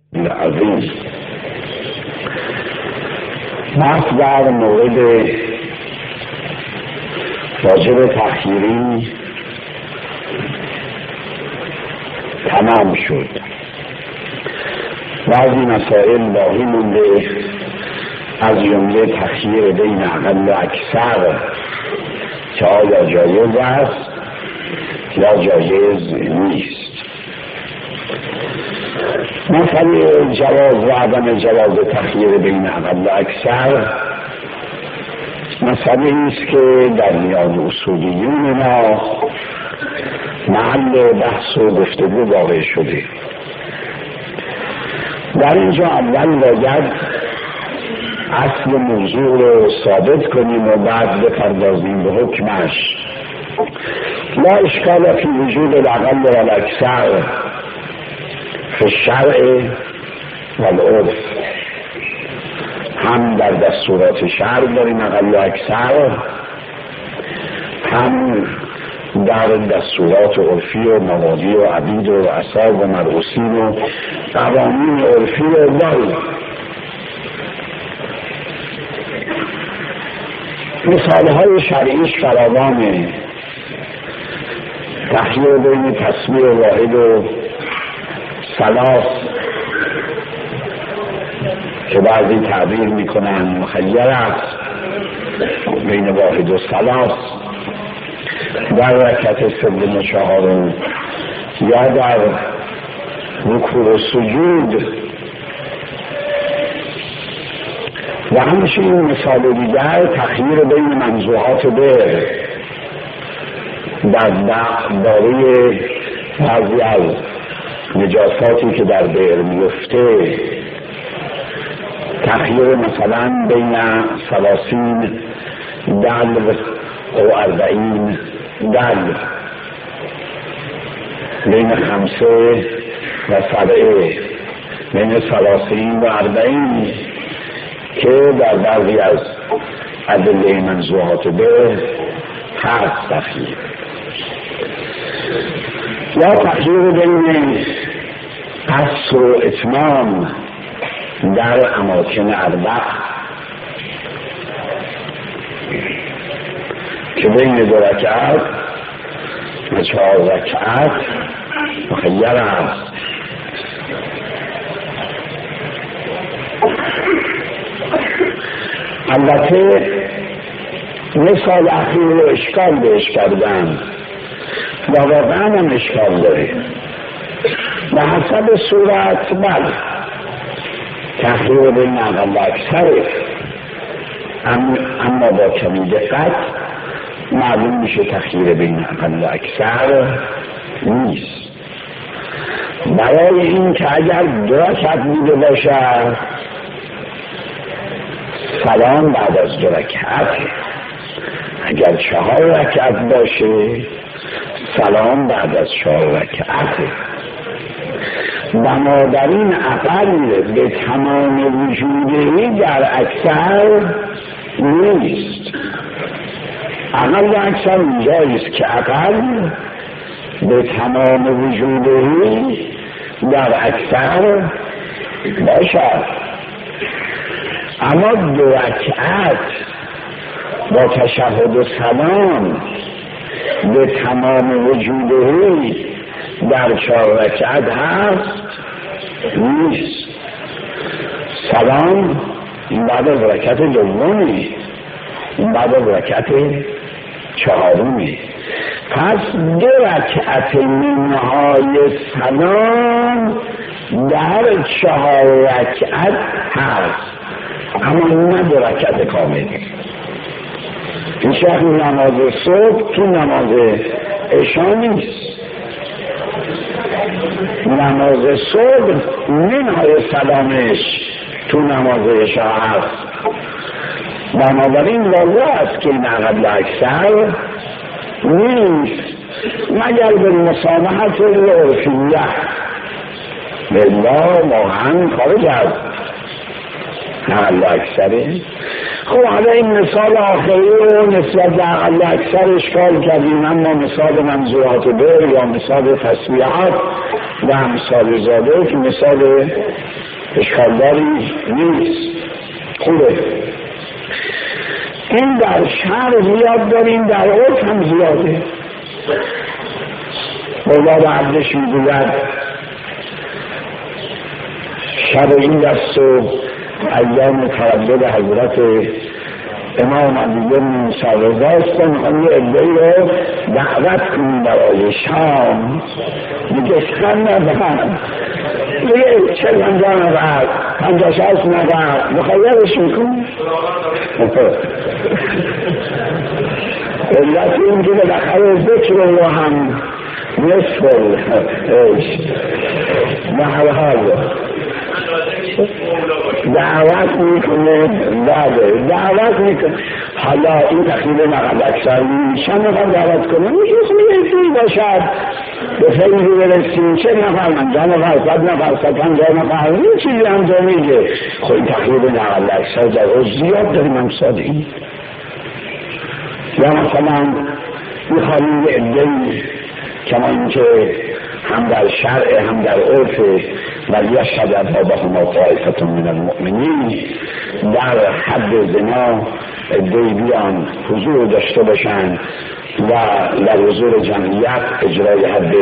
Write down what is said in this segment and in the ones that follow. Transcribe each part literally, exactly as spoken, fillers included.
عظیم. بحث در مورد واجب تخییری تمام شد. بعضی مسائل باقی مونده، از جمله تخییر بین اقل و اکثر که آیا جایز است یا جایز نیست. مسئله جواز و عدم جواز تخییر بین اقل و اکثر مسئله است که در میان اصولیون ما محل بحث و گفتگو واقع شده. در اینجا اول باید اصل موضوع رو ثابت کنیم و بعد بپردازیم به حکمش. لا اشکال فی وجود الاقل و الاکثر فی الشرع و العرف. هم در دستورات شرع داریم اقل و اکثر، هم در دستورات عرفی و موالی و عبید و اصحاب و مرعوسین و قوانین عرفی رو داریم. مثالهای شرعیش فراوانه. تخییر بین تسمیه واحد و ثلاث که بعضی تعبیر میکنن مخیر است بین واحد و ثلاث، در رکعت سوم و چهارم یا در رکوع و سجود. و همچنین مثال دیگر تخییر بین منزوعات بئر در باره بعضی از نجاساتی که در بئر میفته، تخییر مثلا بین ثلاثین دلو و اربعین دلو، بین خمسه و سبعه، بین ثلاثین و اربعین که در بعضی از ادله منزوعات به هست تخییر. یا تخییر بین قصر و اتمام در اماکن اربع که بین دو رکعت و چهار رکعت مخیر است. البته مثال اخیر رو اشکال بهش کردن و واقعا هم اشکال داره. به حسب صورت بله تخییر بین اقل و اکثره، اما با کمی دقت معلوم میشه تخییر بین اقل و اکثر نیست. برای این که اگر دو رکعت بوده باشد سلام بعد از دو رکعت، اگر چهار رکعت باشه سلام بعد از چهار رکعت. بنابراین اقل به تمام وجودی در اکثر نیست. اقل و اکثر اونجاییست که اقل به تمام وجودی در اکثر باشد، اما دو رکعت با تشهد و سلام به تمام وجودی در چهار رکعت هست نیست. سلام این بعد از رکعت دومی، این بعد از رکعت چهارمی. پس دو رکعت منهای سلام در چهار رکعت هست، اما نه دو رکعت کامل. این شخص نماز صبح تو نماز عشا نیست. نماز صبح منهای سلامش تو نماز عشا هست. بنابراین واضح است که این اقل اکثر نیست مگر به مسامحت العرفیه، بالله واقعا خارج از اقل اکثره. خب حالا این مثال آخری رو نسبت به اقل اکثر اشکال کردیم، اما مثال منظورات بر یا مثال تسبیحات و امثال زاده که مثال اشکالداری نیست، خوبه. این در شهر زیاد داریم، در عرف هم زیاده. مولا به عبدش میگوید شب این دست و ایام تولد حضرت امام علی بن سررضا است، میخوام یه عده‌ای رو دعوت کنیم برای شام. میگه خن ندهم، میگه چل پنجاه نفر پنجاه شصت نفر مخیرش میکنیم. علت این که بالاخره ذکر رو هم نصف به هر حال دعوت میکنه، بعده دعوت میکنه. حالا این تخیل نقل اکثر چند نفر دعوت کنه، میگه خیلی باشد به فیضی برسیم، چه نفر من جا نفر صد نفر صد پنجاه نفر این چیزی هم دو میگه. خیلی تخیل نقل اکثر در روز زیاد داریم امثال این. یا مثلا میخواییم یه عده‌ای کما اینکه هم در شرع هم در عرف و یشهد عذابهما طائفة من المؤمنین، در حد زنا عده‌ای بیان حضور داشته باشن و در حضور جمعیت اجرای حد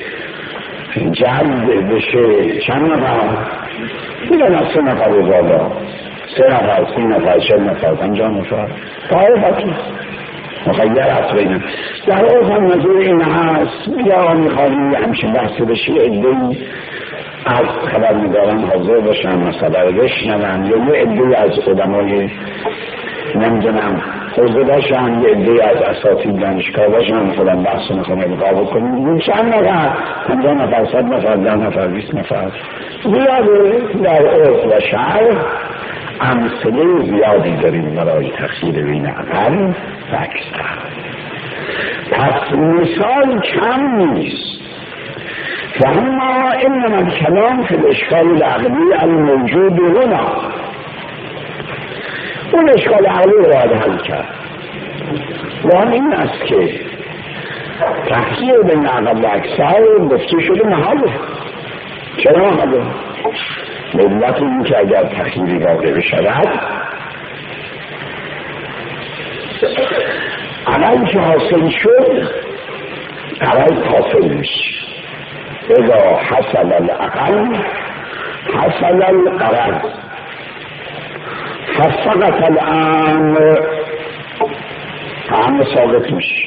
جلد بشه. چند نفر؟ دیگه از سه نفر و بالا، سه نفر، سی نفر، چل نفر، پنجاه نفر، طائفة مخیر هست بینم. در عرف هم نظور این هست. یا میخواهیم همچین بحث بشه عده‌ای از خبرنگاران حاضر باشن، مثلا بشنون، یا یه عده‌ای از علمای نمیدونم حوزه باشن، یه عده‌ای از اساتید دانشگاه باشن، مثلا بحث میخوام القا بکنیم. این چند نفر؟ پنجاه نفر، صد نفر، ده نفر، بیست نفر زیاده. در عرف و شعر امثله زیادی داریم برای تخییر بین اقل و اکثر. پس مثال کم نیست. و اما انما الکلام فی الاشکال العقلی الموجود هنا، اون اشکال عقلی رو باید حل کرد. و این است که تخییر بین اقل و اکثر گفته شده محاله. چرا محاله؟ علت این که اگر تخییری واقع بشود عمل که حاصل شد عمل حاصل میشه. اذا حصل الاقل حصل القرض فسقط الامر، امر ثابت میشه،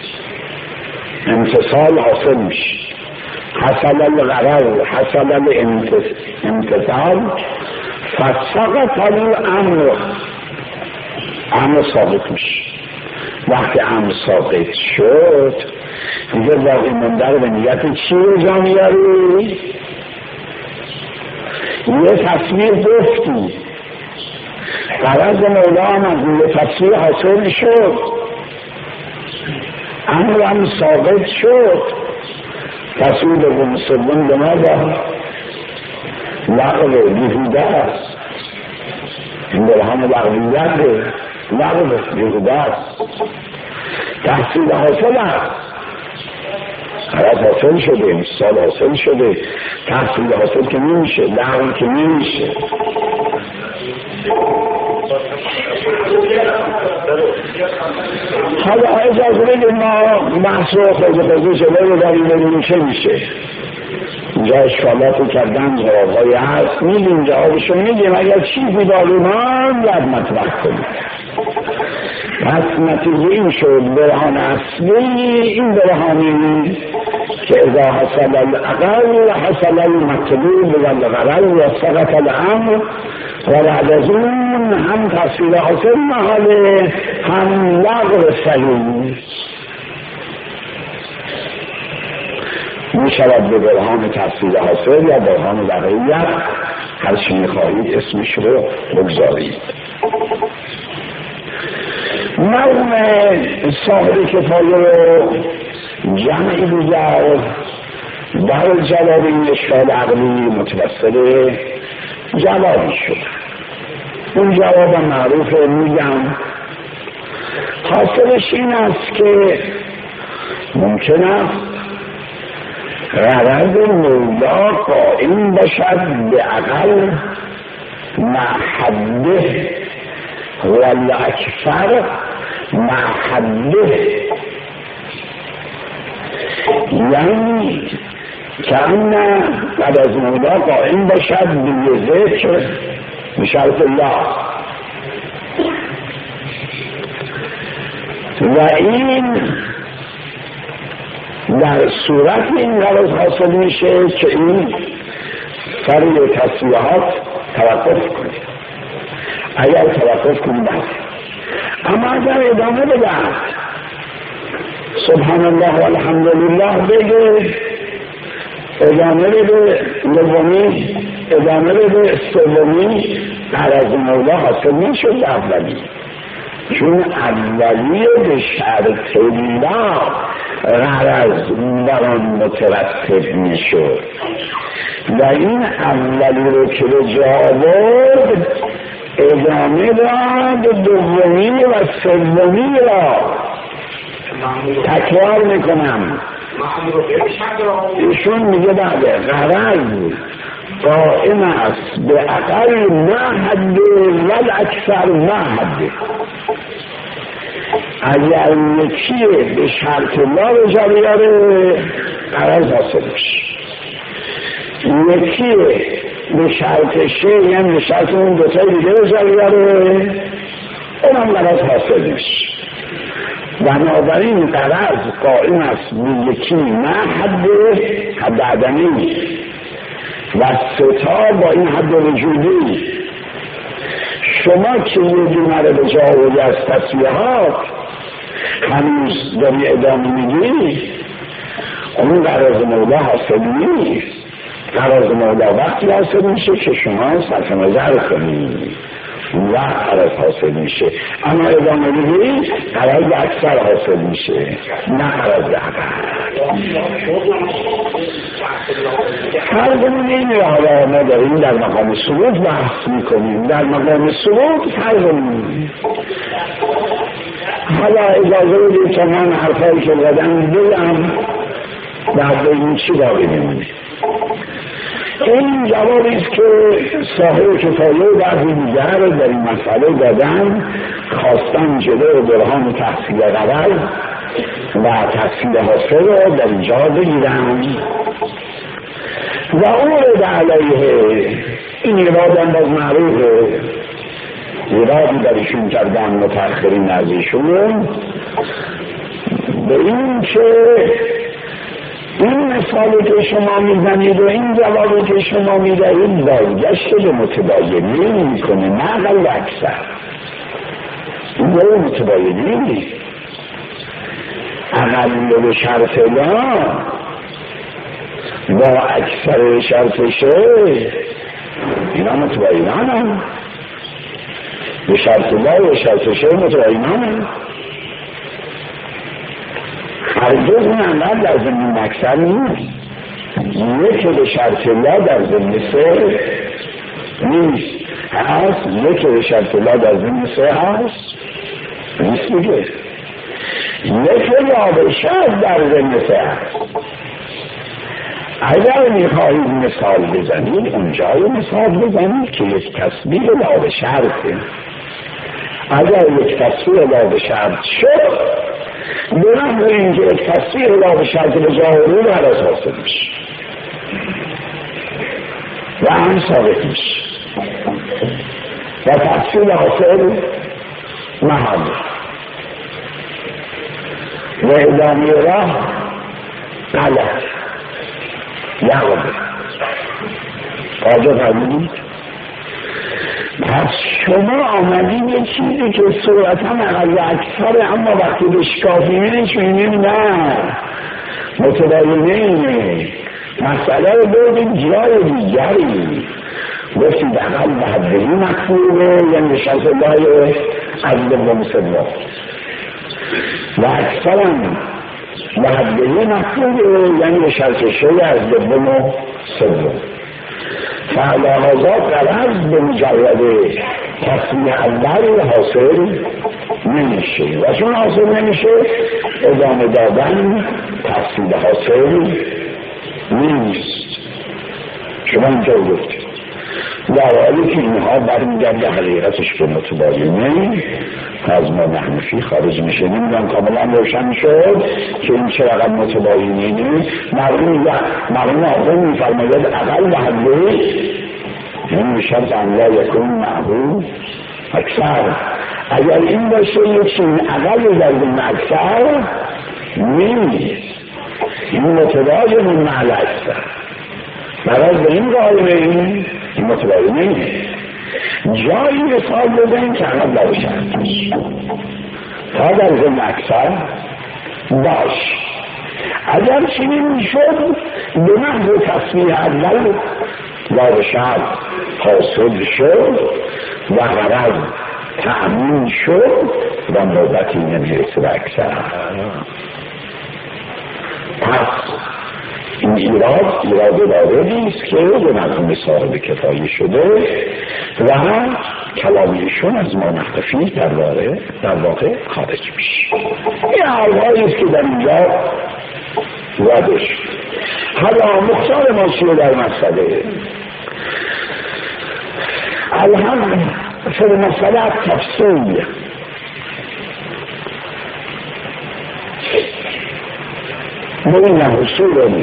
امتصال حاصل میشه. حصل الغرض حصل الامتصال فسقط الامر، امر ثابت میشه. وقتی امر ثابت شد دیگه باقی مونده رو به نیت چی رو جا میاری؟ یه تصویر گفتی، غرض مولا هم از یه تصویر حاصل شد، امر هم ثابت شد. تصویر به مسلمان به ما دار لغوه بیهوده است. این برهان لغویت لغوه بیهوده است. تحصیل حاصل است، غرض حاصل شده، مثال حاصل شده. تحصیل حاصل که نمیشه، لغو که نمیشه. حالا اجازه بدید ما بحث رو خود خودی جلوی داریم ببینیم چه میشه. اینجا اشکالاتی کردن جوابهایی هست، میدیم جوابشو میدیم. اگر چیزی باقی ماند باید مطرح کنیم. پس نتیجه این شد برهان اصلی این برهانی که اذا حصل الاقل حصل المطلوب والغرض وسقط الامر، و بعد از اون هم تحصیل حاصل محاله هم لغو صحیح می شود. به برهان تحصیل حاصل یا برهان لغویت هر چی می خواهید اسمش رو بگذارید. مرحوم صاحب کفایه رو جمعی دیگر در جواب این اشکال عقلی متوسل جوابی شد. اون جواب معروف میگم حاصلش این است که ممکن است غرض مولا قائم باشد به اقل محده والاکثر محده، یعنی کأن بعد از مولا قائم باشد به ذکر بشرط الله و این در صورت این غرض حاصل میشه که این سر تصویحات توقف کنه. اگر توقف کنه بس، اما اگر ادامه بده سبحان الله و الحمدلله بگه، ادامه بده دومی، ادامه بده سومی، غرض مولا حاصل نشد اولی، چون اولی به شرط الله غرض بر آن مترتب میشد و این اولی رو که به جا برد ادامه داد دومی و سومی را. تکرار میکنم، ایشون میگه بعد غرض قائم است به اقل نه حد ول اکثر نه حد. اگر یکی به شرط الله رو جا بیاره غرض حاصل میشه، یکی به شرط شیء یعنی به شرط اون دوتای دیگه رو جا بیاره اونم غرض حاصل میشه. بنابراین غرض قائم است به یکی نه حد حد عدمی و ستا با این حد وجودی. شما که یه دونه رو به جا آوردی از تصویحات هنوز داری ادامه میگی، اون غرض مولا حاصل نیست. غرض مولا وقتی حاصل میشه که شما صرف نظر کنید و غرض حاصل میشه، اما ادامه میگی غرض اکثر حاصل میشه نه غرض اقل. هر گونه این را حالا ما داریم در مقام ثبوت بحث میکنیم، در مقام ثبوت فرق میکنیم. حالا اجازه بدید تا من حرفایی که زدم بگم بعد بگیم چی باقی میمونه. این جوابی است که صاحب کفایه بعضی دیگر در این مسئله دادن، خواستن جلو برهان تحصیل غرض و تحصیل حاصل رو در اینجا بگیرن و اون رو علیه این ایرادم باز معروفه، ایرادی درشون کردن متأخرین از ایشون به این که این مثالی که شما میزنید و این جوابی که شما میدهید بازگشت به متباینی میکنه نه اقل اکثر. این رو متباینی نیست. اقل به شرط الله با اکثر شرط شه اینا متباینان هم به شرط الله و شرط شه متباینان هم هرگز این عمل در ضمن اکثر نیست. یکی به شرط الله در ضمن سه نیست، هست یکی به شرط الله در ضمن سه هست نیست دیگه. یکی لا به شرط در ضمن سه هست. اگر میخواهید مثال بزنید اونجای مثال بزنید که یک تصویر لا به شرطه. اگر یک تصویر لا به شرط شد برم به اینکه یک تصویر لا به شرط به جاهرون عرض حاصل میشه و هم ثابت میشه و تصویر حاصل محل و ادامه راه غلط یعقوب آجا فرمودید. پس شما آمدین یه چیزی که صورتا اقل اکثره، اما وقتی به شکافی می‌نشونیم نه متباینه اینه. مسئله رو بردیم جای دیگری، گفتید اقل به حدهی مطلوبه یعنی شرط الله از دوم سوم و اکثرم به حدهی مطلوبه یعنی به شرط شیء از دوم سوم. فعلاحظات غرض به مجرد تصمیه اول حاصل نمیشه و چون حاصل نمیشه ادامه دادن تفصیل حاصل نیست. شما اینجا گفتید در حالی که اینها برمیگرده حقیقتش به متباینه از ما نحنفی خارج میشه. نمیدونم کاملا روشن شد که این چه رقم متباینه. مرمون آقا میفرماید اقل و حده این میشد انلا یکون معبود اکثر. اگر این باشه یک چیز اقل در این اکثر نیست، این متباین معل اکثر. برای به این قائمه این این متباینه نیست. جایی مثال بزنیم که همه باشد تا در ضمن اکثر باش. اگر چنین شد به محض تصمیح اول وارشد حاصل شد و غرض تأمین شد و نوبتی نمیرسه به اکثر. پس این ایراد ایراد واردی است که به مفهوم صاحب کفایه شده و کلامیشون از ما نحنفی در واقع در واقع خارج میشه. این حالهایی است که در اینجا وارد شد. حالا مختار ما چیه در مسئله؟ الان فی المسئله تفصیل بین حصول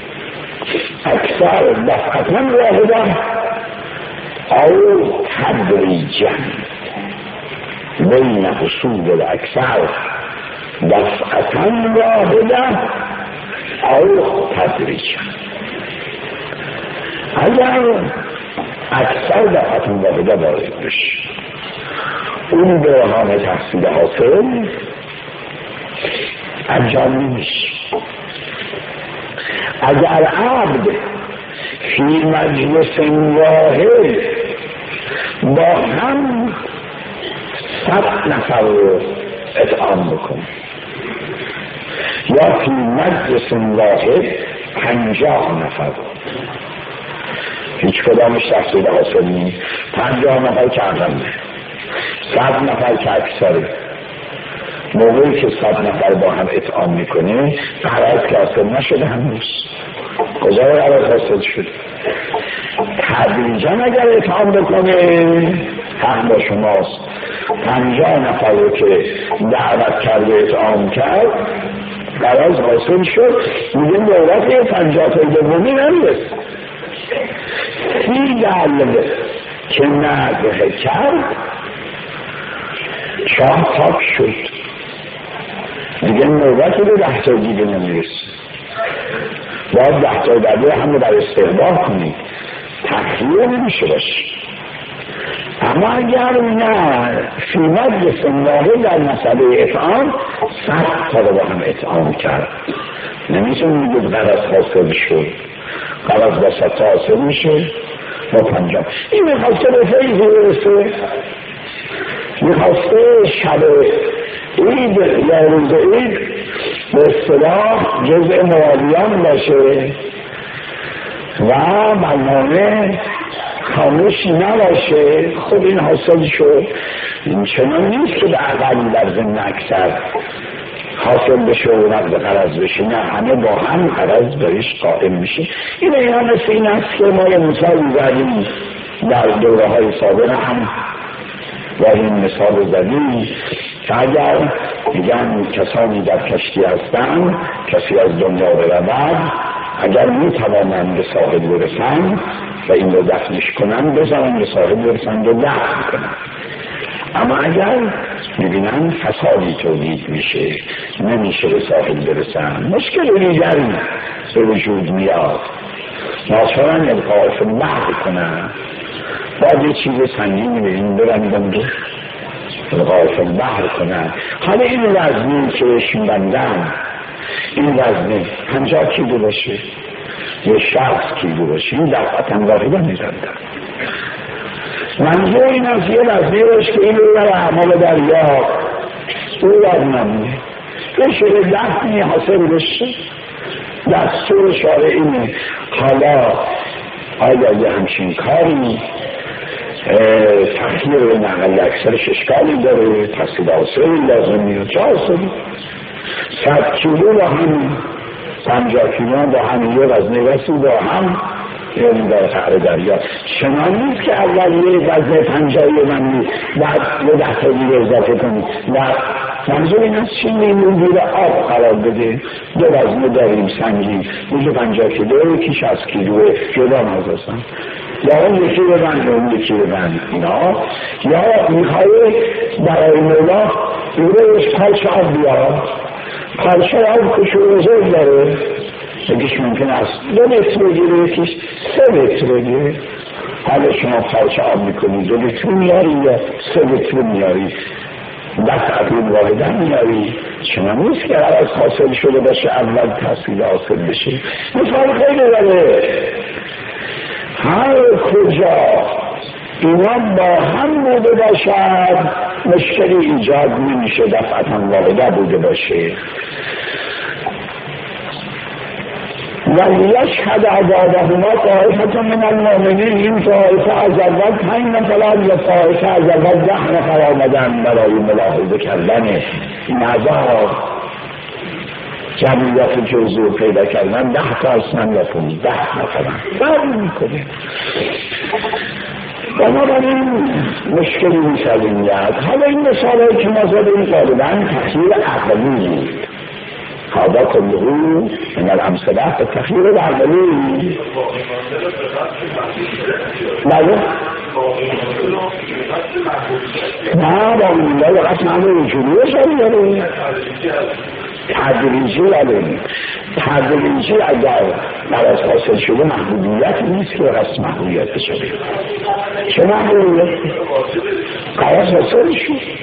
اکثر دفعتا واحده او تدریجا. بین حصول اکثر دفعتا واحده او تدریجا. اگر اکثر دفعتا واحده وارد بشه اون برهان تحصیل حاصل انجام نمیشه. اگر عبد فی مجلس واحد با هم صد نفر رو اطعام بکنه یا فی مجلس واحد پنجاه نفر، هیچ کدامش تحصیل حاصل نیست. پنجاه نفر که اقل، صد نفر که اکثره. موقعی که صد نفر با هم اطعام میکنه غرض که حاصل نشده هنوز. کجا غرض حاصل شد؟ تدریجا اگر اطعام بکنه حق با شماست. پنجاه نفر رو که دعوت کرده اطعام کرد غرض حاصل شد، میگه دولت یه پنجاه تا دومی نمیرسه. سی دلو که نزه کرد چاه پاک شد، دیگه نوبت رو ده تا دیگه نمیرسه. باید ده تا دیگه هم رو در استحباب کنید، تخلیه نمیشه باشه. اما اگر نه فی مجلس واحد در مسئله اطعام صد تا رو با هم اطعام کرد نمیتون میگه غرض حاصل شد. غرض با صد تا حاصل میشه با پنجام. این میخواسته به فیضی برسه، میخواسته شب عید یا روز عید به اصطلاح جزء موالیان باشه و برنامه خاموشی نباشه. خب این حاصل شد. این چنان نیست که به اقل در ضمن اکثر حاصل بشه و نقد قرض بشه، نه، همه با هم قرض بهش قائم میشه. این اینا مثل این است که ما یه مثال زدیم در دوره های سابقه هم و این مثال زدیم که اگر میگن کسانی در کشتی هستن، کسی از دنیا برود، اگر میتوانند به ساحل برسند و این رو دفنش کنن بذارن به ساحل برسند و دفن کنن. اما اگر میبینن فسادی تولید میشه نمیشه به ساحل برسن، مشکل دیگری به وجود میاد، ناچارن القاء بحر کنن، باید یه چیز سنگینی به این برندن دو القاء بحر کنن. حالا این وزنی که بهشون بندن، این وزنی پنجاه کیلو باشه یه شصت کیلو باشه، این دفعتا واحده میزندن. منظور این از یه وزنی باشه که این رو در اعمال دریا او وزنمونه یه شده دفنی حاصل بشه. دستور شارع اینه. حالا آیا یه همچین کاری تخییر و نقل اکثرش اشکالی داره؟ تحصیل حاصلی لازم میاد چه حاصلی؟ صد کیلو با هم پنجاه کیلو با هم یه وزنه رسید با هم یعنی در قعر دریا شما نیست که اول یه وزنه پنجاهی من بعد یه ده تا دیگه اضافه کنید و منظور این است چی میمون دیره آب قرار بده دو وزنه داریم سنگین یکی پنجاه کیلو یکی شصت کیلوه جدا نازستن یا اون یکی رو بند اون یکی رو بند اینا یا میخوای برای مولا روش پلش آب بیارم پلش آب کشور بزرگ داره یکیش ممکن است دو متر بگیره یکیش سه متر بگیره حالا شما پلش آب میکنی دو متر میاری یا سه متر میاری دفعت این واحده میاری شما نیست که هر از حاصل شده باشه اول تحصیل حاصل بشه مثال خیلی داره هر کجا اینا با هم بوده باشد مشکلی ایجاد نمیشه دفعتا واحده بوده باشه ولیشهد عذابهما طائفة من المؤمنین این طائفه از اول پنج نفر یا طائفه از اول ده نفر آمدن برای ملاحظه کردن این عذاب جمعیت جزء پیدا کردن ده تا اصلا یا پونزده نفرن فرق میکنه بنابراین مشکلی میشد این یاد حالا این مثال که ما زدیم غالبا تخییر عقلی هذا كله من الأمثلة التخيير العقلي بله نه با الله وقت معنی جلوه شدیم تدریجی علم تدریجی اگر براز حاصل شده محدودیت نیست که وقت محدودیت بشه چه محدودیت؟ قرص حاصل شد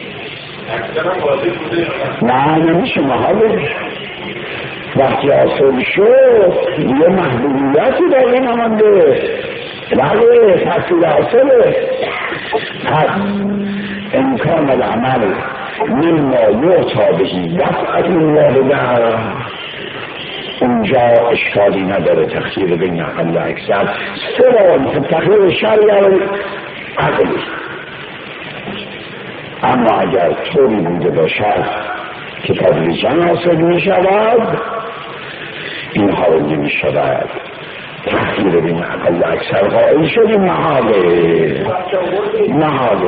نه نمیشه محاله وقتی حاصل شد یه محدودیتی باقی نمانده بله تحصیل حاصله پس امکان العمل مما یعطا بهی دفعت واحده اونجا اشکالی نداره تخییر بین عقل اکثر سوال تخییر شرعی عقلی اما اگر طوری بوده باشد که تدریجاً حاصل می شود اینها رو نمی شود تحقیر بین اقل اکثر قائل شدیم محاله محاله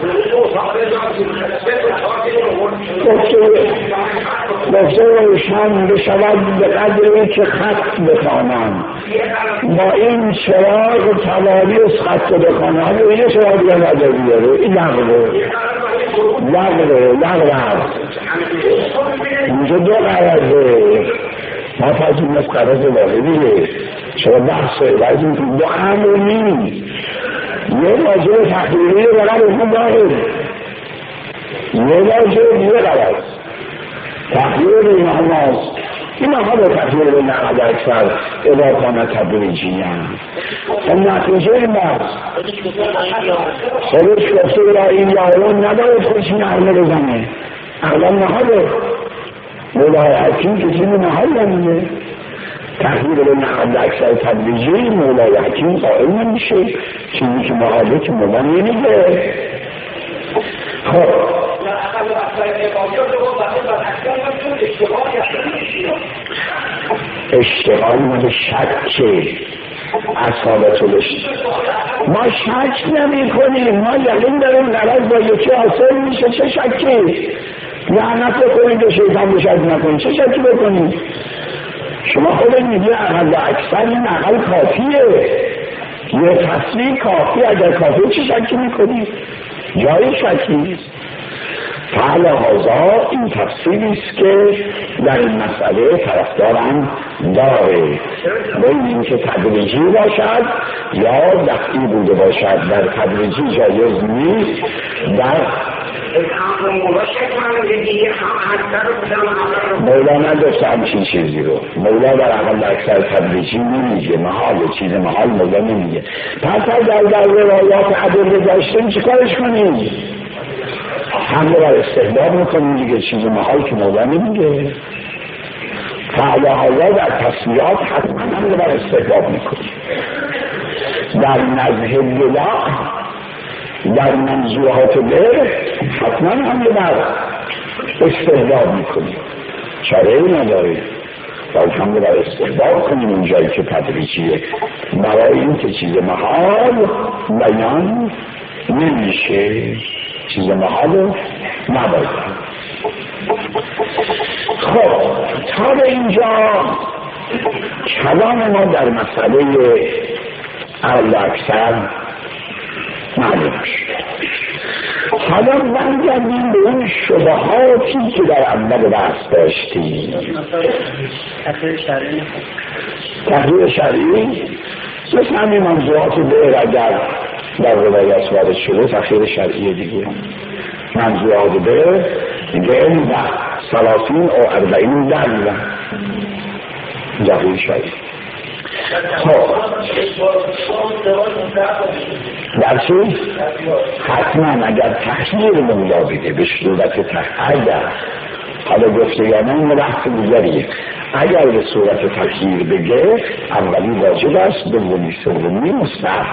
گفته روشن بشود به قدری که خط بخوانم با این چراغ تواریس خط بخوانم اینه چراغ دیگه نداری بیاره این لغوه لغوه لغوه اینجا دو قرده ما فاضل مسقرات واحدیه چرا بحثه لازم که دو امر نیست یه واجب تحقیری برای اون داره یه واجب یه غلط تحقیر این هماست این ها به تحقیر به نقد اکثر اضافانه تدریجی هم و نتیجه این باست خودش گفته را این یارون ندارد خودش نقله بزنه اقلا نهاده مولای حکیم که چیزی محل نمیده تحقیر به نقد اکثر تدریجی مولای حکیم قائل نمیشه چیزی که محله که مولا نمیده خب اشتغال مال شکه اصابت ما شک نمی کنیم ما یقین داریم نرد با یکی حاصل میشه چه شکی لعنت بکنید و شیطان بشد نکنید چه شکی بکنید شما خود میگه اقل و اکثر این اقل کافیه یه تصویر کافی اگر کافیه چه شکی میکنید جای شکی نیست فعلا هازا این تفسیری است که در این مسئله طرفدارم داره بین این که تدریجی باشد یا دفعی بوده باشد در تدریجی جایز نیست در مولا نداشته همچین چیزی رو مولا در اقل اکثر تدریجی نمیگه محال چیز محال مولا نمیگه پس اگر در روایات عدل داشتیم چی کارش کنیم حمله بر استحباب میکنیم دیگه چیز محال که مولا نمیگه فعلا حالا در تصویرات حتما حمله بر استحباب میکنیم در نزه بلا در منظورات بر حتما حمله بر استحباب میکنیم چاره ای نداره باید هم را استحباب کنیم اونجایی که تدریجیه، برای این که چیز محال بیان نمیشه، چیز محال نباید. خب تا به اینجا کلام ما در مسئله اقل اکثر معلوم شد. حالا برگردیم به اون شبهاتی که در اول بحث داشتیم. تحقیق شرعی تحقیق شرعی مثل همین منظورات بیر اگر در روایت وارد شده تحقیق شرعی دیگه. منظورات بیر دیگه این و سلاسین و اربعین در تحقیق شرعی. خب در چی؟ حتما اگر تحقیر مولا بده به صورت تحقیر، حالا گفتگانه این بحث دیگریه، اگر به صورت تحقیر بگه اولی واجب است، دومی سومی مستحب.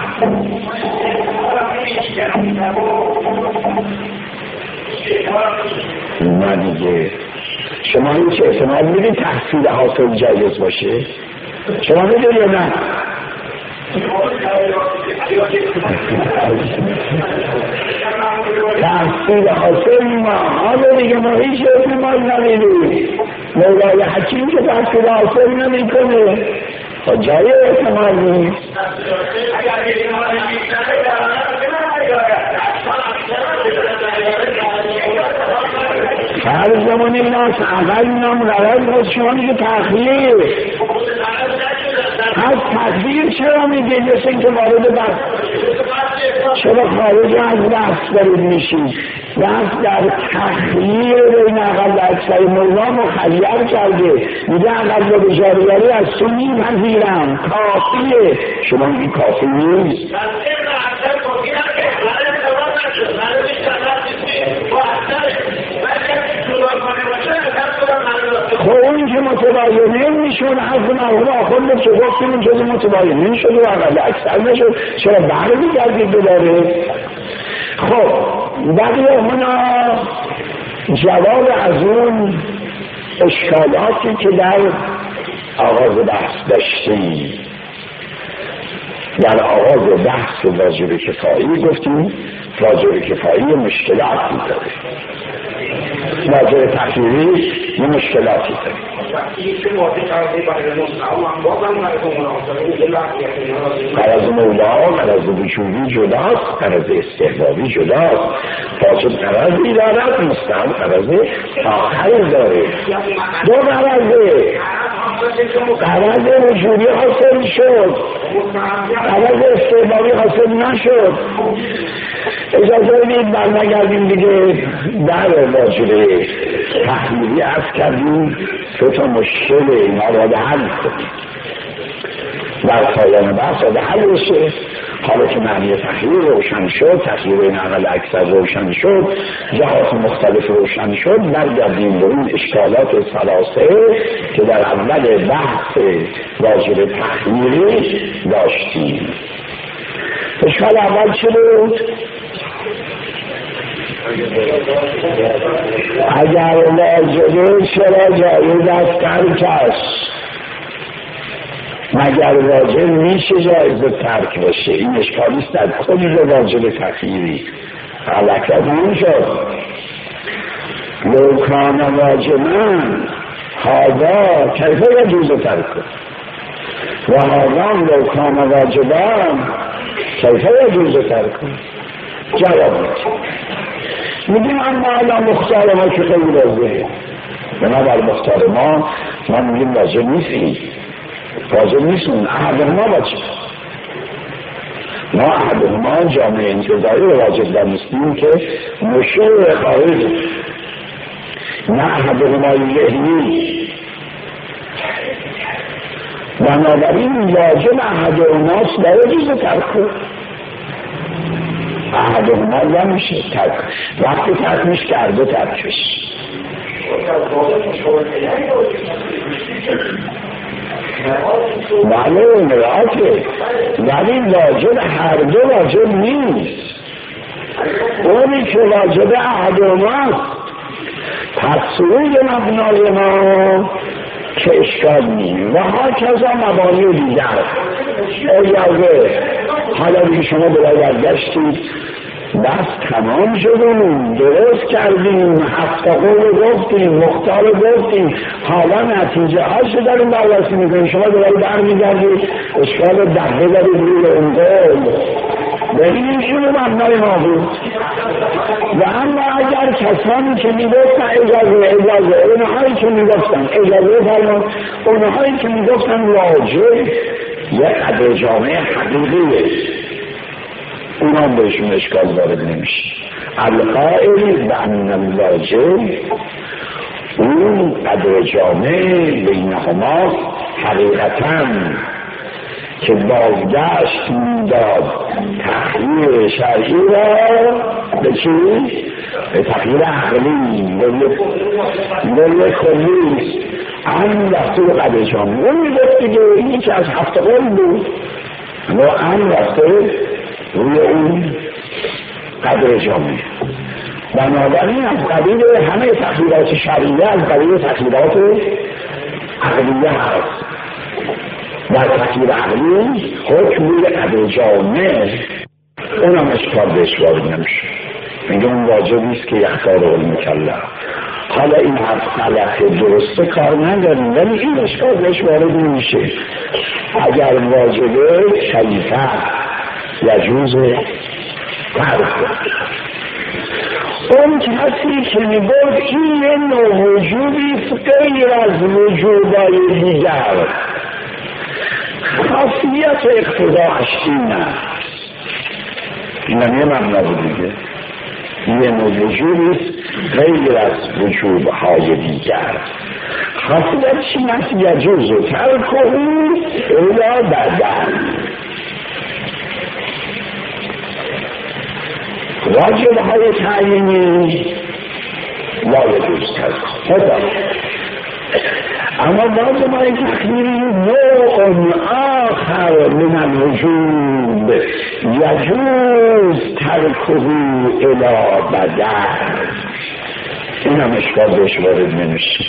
نه دیگه شما هیچ احتمال میدید تحصیل حاصل جایز باشه؟ شما میدونی یا نه؟ تحصیل حاصل ما حالا دیگه ما هیچ احتمال نمیدیم. مولای حکیم که تحصیل حاصل نمی کنه جای احتمال نیست. هر زمانی ناس اول نام روز باید شما میگه تخلیه از تقدیر چرا میگه مثل این که وارد بحث چرا خارج از بحث دارید میشید؟ بحث در تخلیه بین اقل اکثر مولا مخیر کرده، میگه اقل به جاریاری از سنی پذیرم کافیه، شما میگه کافی نیست. خب اون که متباینه میشون حرف مرحوم آخوند که گفتیم اون جزی متباینه شد و اقل اکثر نشد، چرا بحر میگردید دوباره؟ خب بقیه اونا جواب از اون اشکالاتی که در آغاز بحث داشتیم، در آغاز بحث واجب کفایی گفتیم واجب کفایی مشکلاتی داره، واجب تحصیلی یه مشکلاتی داره. قرض مولا قرض وجودی جداست، قرض استحبابی جداست. واجب قرضی دارد، مستحب قرض آخر داره. دو قرضه قرض وجودی حاصل شد، قرض استحبابی حاصل نشد. اجازه بدید برنگردیم دیگه در واجب تحمیلی عرض کردیم دو تا مشکل اینا را حل کنیم در پایان بحث را حل بشه. حالا که معنی تحلیل روشن شد، تحلیل این اقل اکثر روشن شد، جهات مختلف روشن شد، برگردیم به اون اشکالات ثلاثه که در اول بحث واجب تحلیلی داشتیم. اشکال اول چه بود؟ اگر واجبه چرا جایز است ترکش؟ مگر واجب میشه جایز ترک باشه؟ این اشکالیست در کل واجب تخییری علکت اون شد. لو کان واجبن هذا کیف یجوز ترک و هذا لو کان واجبن کیف یجوز ترک؟ جواب میگیم اما الان مختار ما که خیلی واضحه، بنابر مختار ما ما میگیم واجب نیستیم، واجب نیستیم. احد ما باشه ما احد ما جامعه انتظاری رو واجب دانستیم که مشروع خارج، نه احد ما ذهنی. بنابراین واجب احد ماست لا یجوز ترک، احد ما نمیشه ترک، وقتی ترک میشه کرده ترکش. بله مراته، ولی واجب هر دو واجب نیست. اونی که واجب احد ماست پس روی مبنای ما که اشکال نیست و ها کذا مبانی دیگر اجازه حالا دیگه شما باید گشتید بس تمام شدیم درست کردیم هفته قول گفتیم مختار گفتیم حالا نتیجه هاش داریم بررسی میکنیم شما دوباره برمیگردید اشکال دقیقه دارید روی اون قول ببینیم اینو مبنای ما بود و اما اگر کسانی که میگفتن اجازه اجازه اونهایی که میگفتن اجازه فرمان اونهایی که میگفتن واجب یک قدر جامعه حقیقیه اونا بهشون اشکال وارد نمیشه القائل بأن الواجب اون قدر جامعه بینهما حقیقتاً که بازگشت میداد تغییر شرعی را به چی؟ به تغییر عقلی به کلی هم رفته به قدر جامعه اون میگفت دیگه این که از هفته قول بود اما هم رفته روی اون قدر جامعه بنابراین از قبیل همه تغییرات شرعیه از قبیل تغییرات عقلیه هست در تغییر عقلی حکم روی قدر جامعه اونم اشکال بهش وارد نمیشه میگه اون واجبیست که یختار علم کله حالا این حرف غلطه درسته کار نداریم ولی این اشکال بهش وارد نمیشه اگر واجبه کیفه یجوز ترک اون کسی که میگفت این یه نوع وجودیست غیر از وجودهای دیگر خاصیت اقتضاعش این است این هم یه مبنا بود دیگه یه نوع وجودیست غیر از وجودهای دیگر خاصیت چین است یجوز و ترک او الا بدن واجب های تعیینی لا یجوز ترک خدا اما واجب های تخییری نوع آخر من الوجود یجوز ترکه الی بدن این هم اشکال بهش وارد نمیشه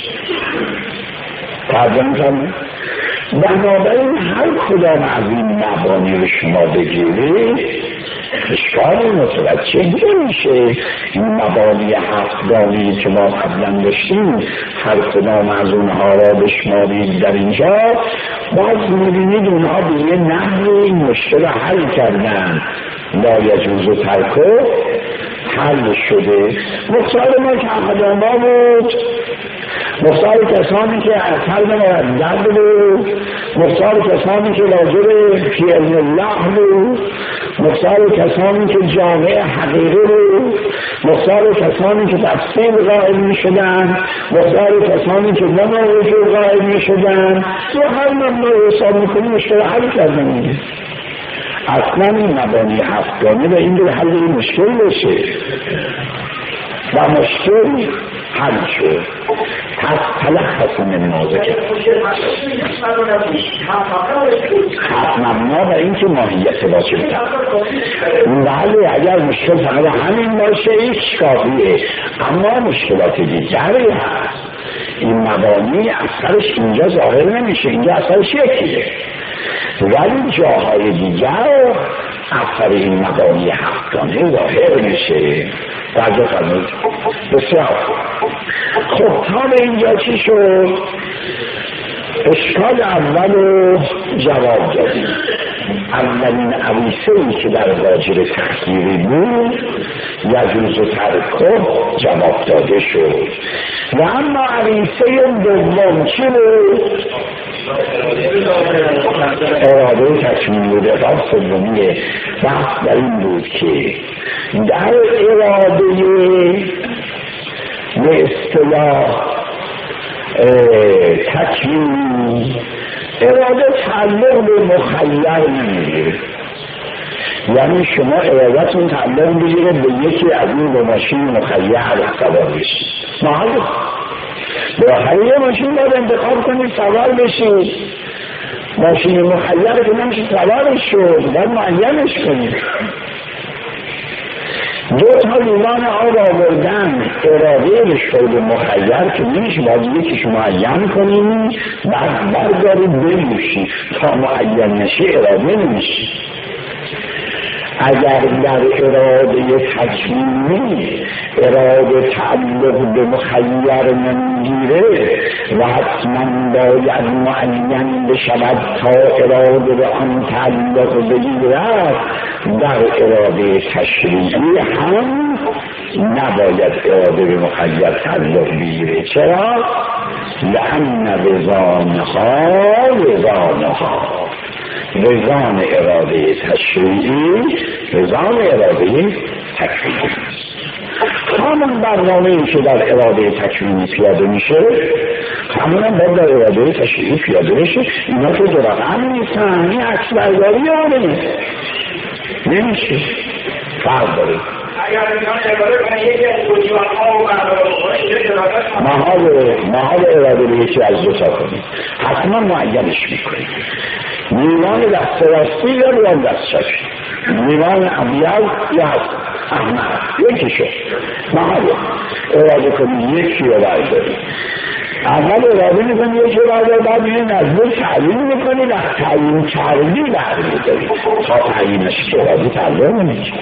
ترجمه کنم بنابراین هر کدام از این مبانی رو شما بگیرید اشکال متوجه نمیشه این مبانی هفتگانی که ما قبلا داشتیم هر کدام از اونها را بشمارید در اینجا باز میبینید اونها به یه نحوی این مشکل حل کردن لا یجوز و ترکه حل شده مختار ما که اقداما بود مختار کسانی که اثر مرد بود مختار کسانی که راجب فی علم الله بود مختار کسانی که جامعه حقیقی بود مختار کسانی که تفصیل قائل می شدن مختار کسانی که نما وجود قائل می شدن و هر مبنای حساب می کنی مشکل حل کردن میگه اصلا این مبانی هفتگانه و این رو حل این مشکل بشه و مشکل حل شد پس تلخص من نازکه مبنا و این که ماهیت باشه بله اگر مشکل فقط همین باشه ایش کافیه اما مشکلات دیگری هست این مبانی اثرش اینجا ظاهر نمیشه اینجا اثرش یکیه ولی جاهای دیگر اثر این مبانی هفتگانه ظاهر میشه درجه فرمید بسیار خب تا به اینجا چی شد اشکال اول رو جواب دادیم اولین عویسه‌ای که در واجب تخییری بود یجوز و ترکه جواب داده شد و اما عویسه دوم چی بود اراده تکمیل بوده و سومیه بحث در این بود که در اراده به اصطلاح تکمیل اراده تعلق به مخیر نمیگیره یعنی شما ارادتون تعلق بگیره به یکی از این دو ماشین مخیر سوار بشید معلوم به آخری ماشین باید انتخاب کنید سوار بشید ماشین مخیر که نمیشه سوارش شد باید معینش کنید دو تا لیوان آب آوردن اراده به شغل مخیر که نمیشه باید یکیش معین کنیم بعد بردارید بنوشی تا معین نشی اراده نمیشه. اگر در اراده تکوینی اراده تعلق به مخیر نمیگیره و حتما باید معین بشود تا اراده به آن تعلق بگیرد، در اراده تشریعی هم نباید اراده به مخیر تعلق بگیره. چرا؟ لأن وزانها وزانها وزان اراده تشریعی وزان اراده تکوینی. همون برنامه‌ای که در اراده تکوینی پیاده میشه همون هم باید در اراده تشریعی پیاده بشه. اینا که دو رقم نیستن، این عکس برداری آمده نمیشه، فرق داره. اگر اینا اراده کنه یکی از بنیان‌ها و بردارها محال محال اراده به یکی از دو تا کنید، حتما معینش میکنید. لیوان دست راستی یا لیوان دست چپی، لیوان ابیض یا احمر، یکی شد. محال اراده کنید یکی رو بردارید. اول اراده میکنی یکی رو بردارید، بعد میرین از دو تعیین میکنید، از تعیین کردی برمیدارید تا تعیینش که اراده تعلق نمیشه.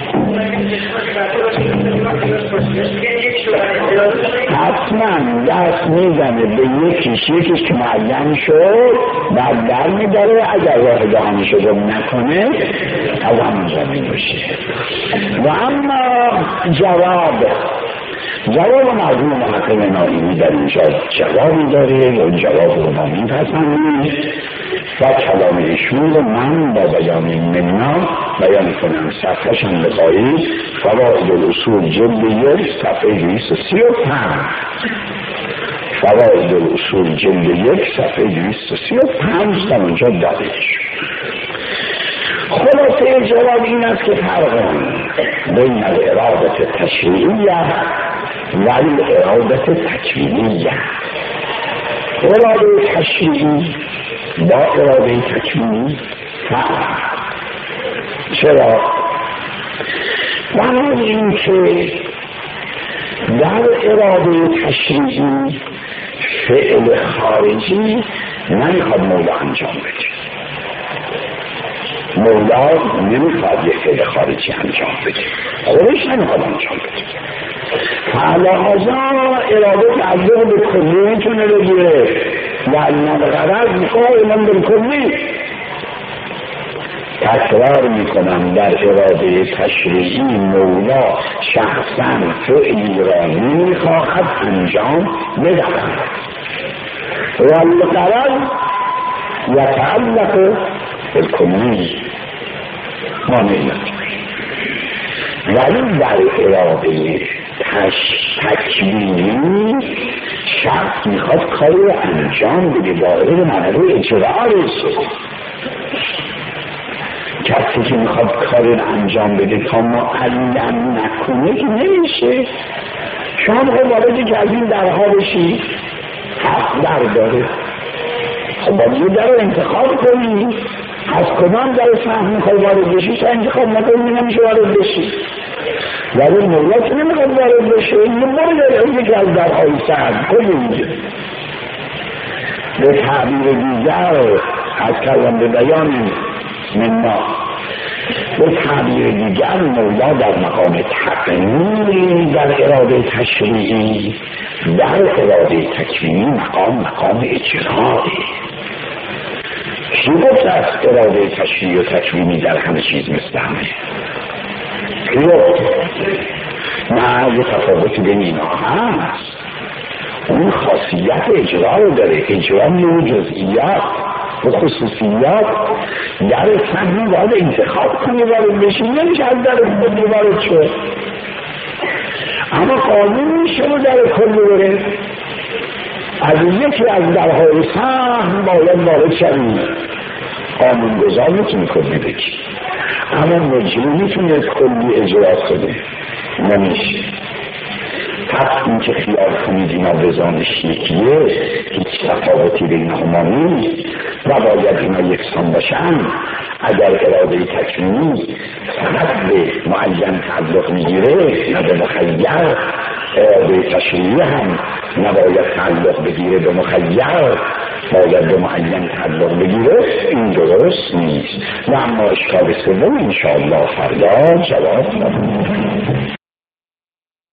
حتما دست میزنه به یکیش یکیش که معین شد بعد در میداره. اگر راه دهانش رو نکنه از همون زمین باشه. و اما جواب جواب مرحوم محقق نائینی در اینجا جوابی داره و جواب رو ما میپسندیم و کلام ایشون رو من با بیان منا بیان کنم. صفحه شن بخواهید فوائد الاصول جلد یک صفحه دویست و سی و پنج. فوائد الاصول جلد یک صفحه دویست و سی و پنج در اونجا داده شد. خلاصه جواب این است که فرق بین اراده تشریعیه و اراده تکوینیه. اراده تشریعی با اراده تکوینی فرق. چرا؟ برای این که در اراده تشریعی فعل خارجی نمیخواد مولا انجام بده. مولا نمیخواد یک فعل خارجی انجام بده، خودش نمیخواد انجام بده. فعلهازا اراده تعلق به کلی میتونه بگیره و علم غرض قائلا بالکلی. تکرار میکنم در اراده تشریعی مولا شخصا فعلی را نمیخواهد انجام بدهد و الغرض یتعلق بالکلی مانعیت. ولی در اراده تکوینی شخص میخواد کاری رو انجام بده، وارد مرحله اجرا بشه. کسی که میخواد کاری رو انجام بده تا معلم نکنه که نمیشه. شما میخواد وارد که از این درها بشی حق در داره، خب باید یه در رو انتخاب کنی. از کدام در فهم میخواد وارد بشی تا انتخاب نکنی نمیشه وارد بشی. ولی مولا که نمیخواد وارد بشه این مورد یکی از درهای سعد کنید. به تعبیر دیگر از کلام به بیان منا، به تعبیر دیگر مولا در مقام تقنینی در اراده تشریعی، در اراده تکوینی مقام مقام اجرایی. چی گفت از اراده تشریعی و تکوینی در همه چیز مثل همه؟ نه، یه تفاوتی بین اینا هست. اون خاصیت اجرا رو داره. اجرا نوع جزئیات و خصوصیات در فهمی باید انتخاب کنی وارد بشی، نمیشه از در کلی وارد شد. اما قانون میشه و در کلی بره. از یکی از درهای فهم باید وارد شدی. قانون گذار میتونی کلی بگی، اما مجری میتونه کلی اجرا کنه، نمیشه. پس این که خیال کنید اینا بزانش یکیه، هیچ تفاوتی بین هما نیست و باید اینا یکسان باشن. اگر اراده تکوینی فقط به معین تعلق میگیره نه به مخیر، اراده تشریعی هم نباید تعلق بگیره به مخیر، باید به معین تعلق بگیره، این درست نیست. و اما اشکال سوم انشاءالله فردا جواب ندارم.